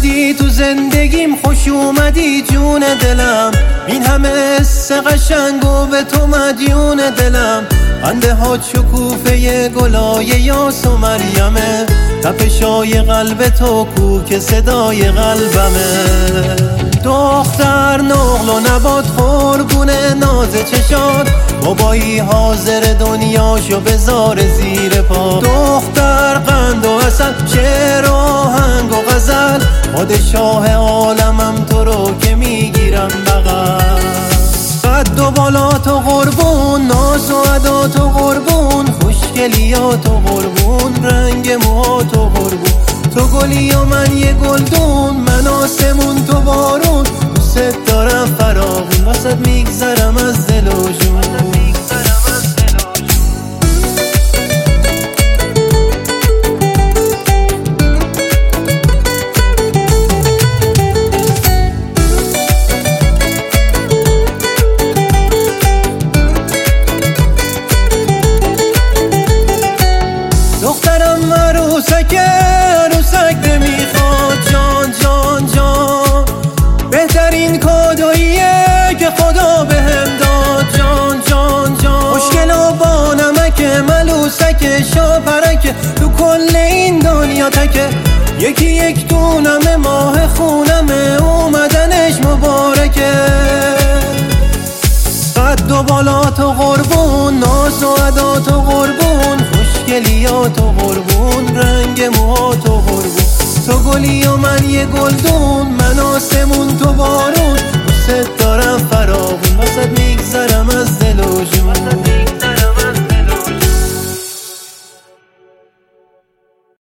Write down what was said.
اومدی تو زندگیم، خوش اومدی جون دلم. این همه حس قشنگ و به تو مدیون دلم. خنده ها شکوفه گلای یاس و مریمه، تپشای قلب تو کو که صدای قلبمه. دختر نقل و نبات قربونه ناز چشات، بابایی حاضر دنیاشو بذار زیر پا. دختر قند و عسل، شعر و آهنگ و غزل، پادشاه عالمم تو رو که میگیرم بغل. قد و بالات و قربون، ناز و عدات و قربون، خوشگلیات و قربون، رنگ موهات و قربون. تو گلی و من یه گلدون، من آسمون تو بارون. دوست دارم فراغون، واسه میگذرم از دل و جون. دخترم عروسک نمیخواد جان جان جان، بهترین کادوییه که خدا بهم داد جان جان جان. مشکل و با نمک ملوسک شاپرک، تو کل این دنیا تکه. یکی یک دونم ماه خونمه، اومدنش مبارکه. قد و بالات و قربون، ناز و عدات و قربون، خوشگلیات و قربون، رنگ موهات و قربون. تو گلی و من یه گلدون، من آسمون تو بارون. دوست دارم فراغون، واسه